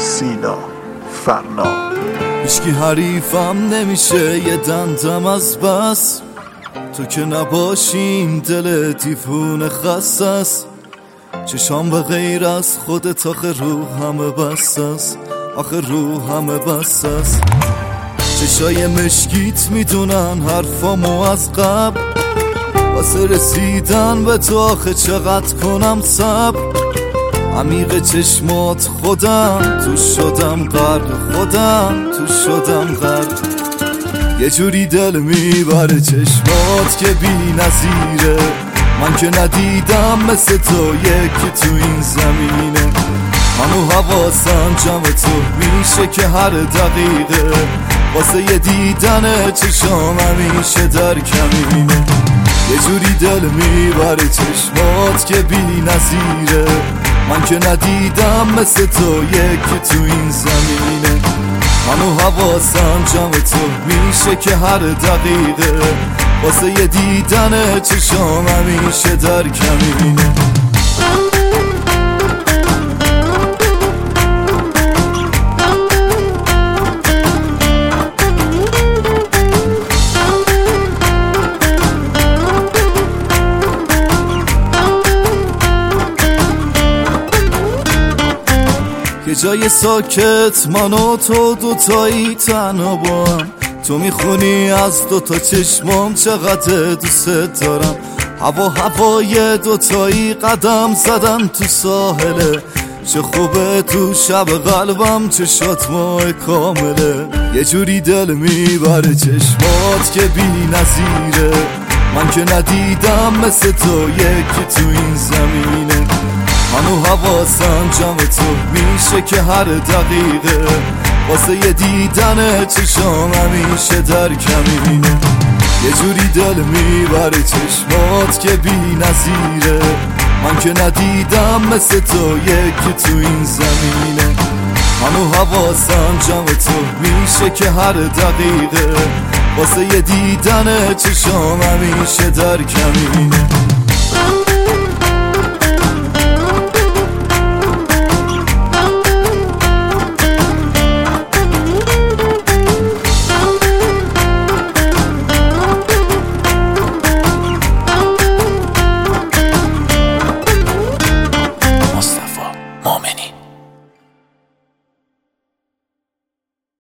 سینا فرنا. هیچکی حریفم نمیشه یه دندم از بس، تو که نباشیم دل دیوونه خسته است. چشام به غیر از خودت آخه رو همه بست است، آخه رو همه بست است. چشای مشکیت میدونن حرفامو از قبل، واسه رسیدن به تو آخه چقدر کنم صبر. عمیق چشمات خودم تو شدم غرق، خودم تو شدم غرق. یه جوری دل میبره چشمات که بی نظیره، من که ندیدم مثل تو یکی تو این زمینه. همو حواسم جمع تو میشه که هر دقیقه، واسه یه دیدن چشام همیشه در کمینه. یه جوری دل میبره چشمات که بی نظیره، من که ندیدم مثل تو یکی تو این زمینه. همو حواسم جمع تو میشه که هر دقیقه، واسه یه دیدن چشام همیشه در کمینه. یه جای ساکت من و تو دوتایی تنها با هم، تو میخونی از دوتا چشمام چقدر دوست دارم. هوای دوتایی قدم زدن تو ساحله، چه خوبه تو شب قلبم چشات ماه کامله. یه جوری دل میبره چشمات که بی نظیره، من که ندیدم مثل تو یکی تو این زمینه. منو حواسم جمع تو میشه که هر دقیقه، واسه یه دیدن چشام همیشه در کمینه. یه جوری دل میبره چشمات که بی نظیره، من که ندیدم مثل تو یکی تو این زمینه. منو حواسم جمع تو میشه که هر دقیقه، واسه یه دیدن چشام همیشه در کمینه.